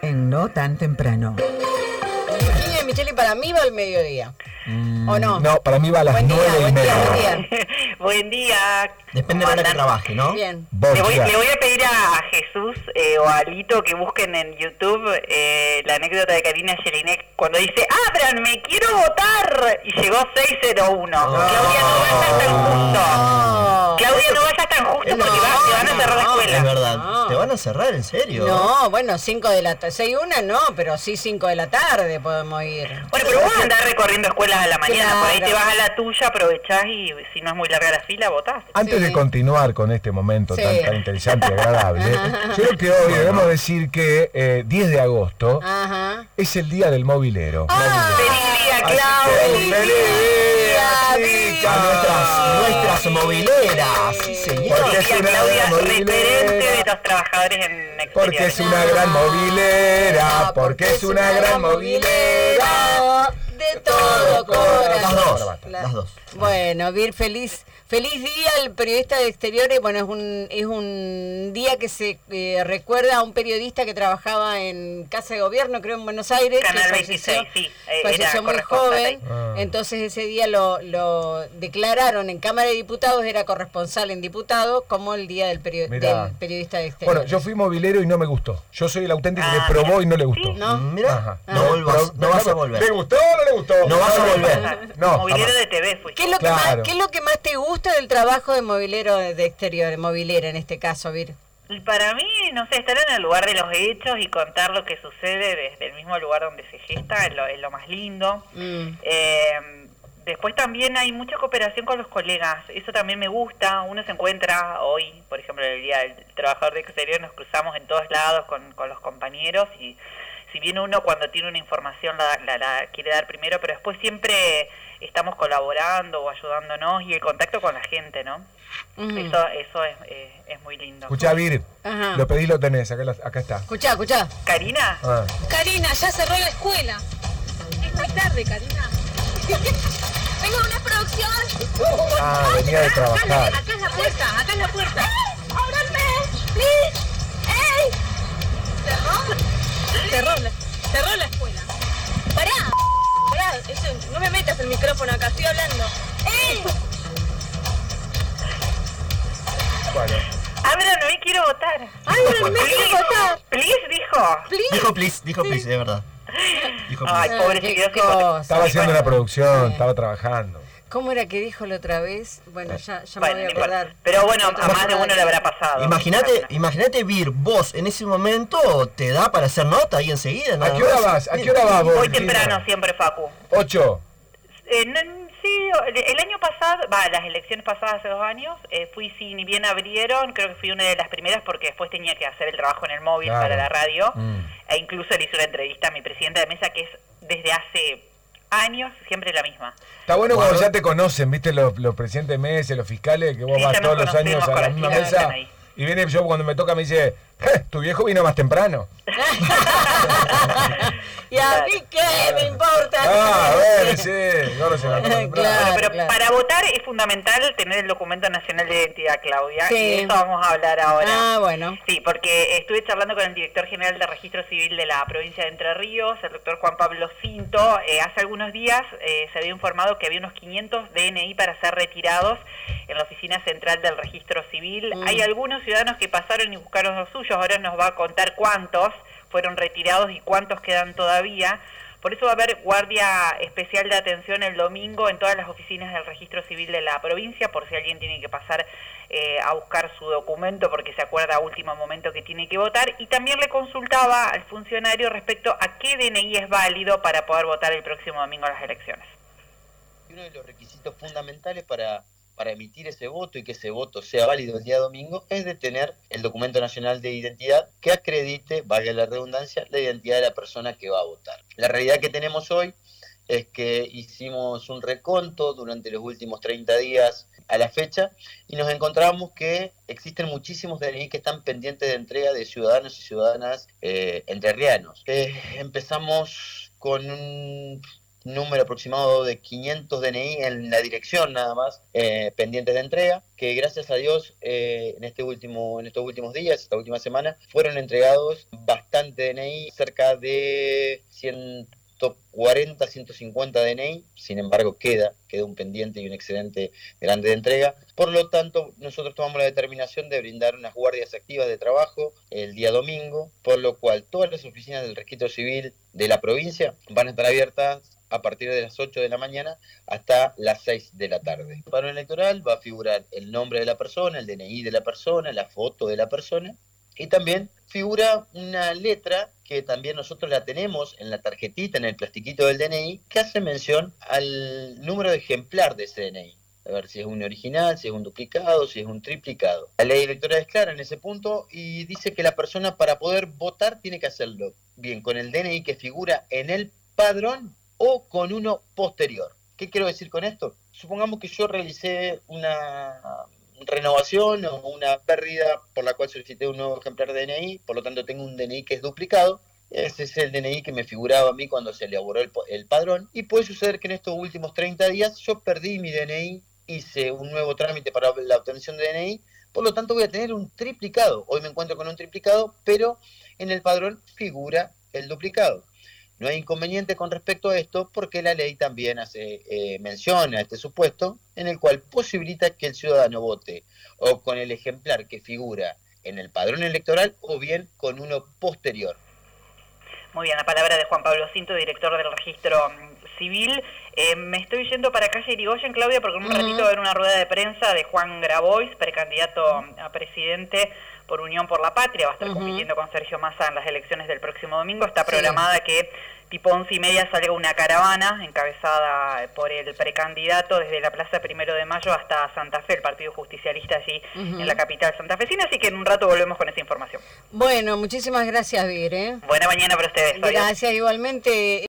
en No Tan Temprano. Virginia y Micheli, para mí va al mediodía. ¿O no? No, para mí va a las 9:30. Buen día. Depende de la hora que trabaje, ¿no? Bien. Le voy a pedir a Jesús o a Lito que busquen en YouTube la anécdota de Karina Jelinek cuando dice: ¡Abran, me quiero votar! Y llegó 601. Claudia, no vayas tan justo. Claudia, no vayas tan justo porque te van a cerrar la escuela. Es verdad. ¿Te van a cerrar, en serio? No, bueno, 5 de la tarde. 6:01 no, pero sí 5 de la tarde podemos ir. Bueno, pero vos andás recorriendo escuelas a la mañana, Claro. por ahí te vas a la tuya, aprovechás y si no es muy larga la fila, votás. Antes de continuar con este momento Sí. tan interesante y agradable, yo creo que hoy debemos decir que 10 de agosto Ajá. es el día del movilero. ¡Feliz día, Así Claudia! que ¡feliz día, chicas! Nuestras mobileras, sí señor. Porque es una Claudia, gran referente de movilera. los trabajadores en exterior. Porque es una gran movilera, porque es una gran movilera. De todo corazón. Las dos. Bueno, bien, feliz día al periodista de exteriores. Bueno, es un día que se recuerda a un periodista que trabajaba en Casa de Gobierno, creo en Buenos Aires. Canal que 26, sí. falleció Era muy corresponsal ahí. joven. Entonces ese día lo declararon en Cámara de Diputados, era corresponsal en diputado, como el día del Mirá. periodista de exteriores. Bueno, yo fui movilero y no me gustó. Yo soy el auténtico que probó y no le gustó. ¿No? Mira, Ajá. no vas a volver. ¿Le gustó o no le gustó? No vas a volver. No, Movilero jamás. de TV fuiste. ¿Qué es lo que Claro. más, qué es lo que más te gusta del trabajo de movilero de exterior, movilera en este caso, Vir? Y para mí, no sé, estar en el lugar de los hechos y contar lo que sucede desde el mismo lugar donde se gesta es lo más lindo. Después también hay mucha cooperación con los colegas, eso también me gusta. Uno se encuentra hoy, por ejemplo, el Día del Trabajador de Exterior, nos cruzamos en todos lados con los compañeros y si bien uno cuando tiene una información la quiere dar primero, pero después siempre estamos colaborando o ayudándonos y el contacto con la gente, ¿no? Eso es muy lindo. Escuchá, Vir, Ajá. lo pedí, lo tenés, acá está. Escuchá. ¿Karina? Ah. Karina, ya cerró la escuela. Es muy tarde, Karina. Tengo una producción. Ah, venía de trabajar. Acá es la puerta, acá es la puerta. ¡Ábranme! ¡Please! ¡Ey! Cerró la escuela. Pará, no me metas el micrófono acá, estoy hablando. ¡Ey! Bueno. Ábranme, hoy quiero votar. ¡Ábranme, quiero votar! Please, dijo. Dijo please, de verdad. Dijo Ay, please. pobre, qué se quedó sin votar. cosa. Estaba haciendo una producción, Sí. estaba trabajando. ¿Cómo era que dijo la otra vez? Bueno, ya me Bueno, voy a no importa. acordar. Pero bueno, a más de uno le habrá pasado. Imagínate, Vir, vos en ese momento te da para hacer nota ahí enseguida. ¿A nada qué hora más. vas? ¿A qué hora vas vos? Voy Virginia? temprano siempre, Facu. 8. Sí, el año pasado, las elecciones pasadas hace 2 años, fui, sí, ni bien abrieron, creo que fui una de las primeras porque después tenía que hacer el trabajo en el móvil Claro. para la radio, e incluso le hice una entrevista a mi presidenta de mesa que es desde hace años siempre la misma. Está bueno cuando ya te conocen, viste, los presidentes de mesa, los fiscales, que vos Sí, vas ya nos todos los años conocemos a la con misma las filas que mesa. están ahí. Y viene yo cuando me toca me dice, tu viejo vino más temprano. ¿Y a mí qué me importa? Ah, bueno, sí, yo no sé. Claro. Pero para votar es fundamental tener el documento nacional de identidad, Claudia, Sí. y de eso vamos a hablar ahora. Ah, bueno. Sí, porque estuve charlando con el director general de Registro Civil de la provincia de Entre Ríos, el doctor Juan Pablo Cinto. Hace algunos días se había informado que había unos 500 DNI para ser retirados en la oficina central del Registro Civil. Hay algunos ciudadanos que pasaron y buscaron los suyos, ahora nos va a contar cuántos fueron retirados y cuántos quedan todavía. Por eso va a haber guardia especial de atención el domingo en todas las oficinas del Registro Civil de la provincia, por si alguien tiene que pasar a buscar su documento porque se acuerda a último momento que tiene que votar. Y también le consultaba al funcionario respecto a qué DNI es válido para poder votar el próximo domingo en las elecciones. Uno de los requisitos fundamentales para emitir ese voto y que ese voto sea válido el día domingo es de tener el documento nacional de identidad que acredite, valga la redundancia, la identidad de la persona que va a votar. La realidad que tenemos hoy es que hicimos un reconto durante los últimos 30 días a la fecha y nos encontramos que existen muchísimos DNI que están pendientes de entrega de ciudadanos y ciudadanas entrerrianos. Empezamos con número aproximado de 500 DNI en la dirección nada más, pendientes de entrega, que gracias a Dios en estos últimos días, esta última semana, fueron entregados bastante DNI, cerca de 140, 150 DNI, sin embargo queda un pendiente y un excedente grande de entrega. Por lo tanto, nosotros tomamos la determinación de brindar unas guardias activas de trabajo el día domingo, por lo cual todas las oficinas del registro civil de la provincia van a estar abiertas a partir de las 8 de la mañana hasta las 6 de la tarde. En el padrón electoral va a figurar el nombre de la persona, el DNI de la persona, la foto de la persona, y también figura una letra que también nosotros la tenemos en la tarjetita, en el plastiquito del DNI, que hace mención al número de ejemplar de ese DNI. A ver si es un original, si es un duplicado, si es un triplicado. La ley electoral es clara en ese punto y dice que la persona para poder votar tiene que hacerlo bien con el DNI que figura en el padrón o con uno posterior. ¿Qué quiero decir con esto? Supongamos que yo realicé una renovación o una pérdida por la cual solicité un nuevo ejemplar de DNI, por lo tanto tengo un DNI que es duplicado. Ese es el DNI que me figuraba a mí cuando se elaboró el padrón, y puede suceder que en estos últimos 30 días yo perdí mi DNI, hice un nuevo trámite para la obtención de DNI, por lo tanto voy a tener un triplicado. Hoy me encuentro con un triplicado, pero en el padrón figura el duplicado. No hay inconveniente con respecto a esto porque la ley también menciona este supuesto en el cual posibilita que el ciudadano vote o con el ejemplar que figura en el padrón electoral o bien con uno posterior. Muy bien, la palabra de Juan Pablo Cinto, director del Registro Civil. Me estoy yendo para calle Irigoyen, Claudia, porque en un ratito va a haber una rueda de prensa de Juan Grabois, precandidato a presidente por Unión por la Patria. Va a estar compitiendo con Sergio Massa en las elecciones del próximo domingo. Está programada que tipo 11:30 salga una caravana encabezada por el precandidato desde la Plaza 1 de Mayo hasta Santa Fe, el Partido Justicialista allí en la capital santafesina. Así que en un rato volvemos con esa información. Bueno, muchísimas gracias, Vir. Buena mañana para ustedes. Gracias, igualmente.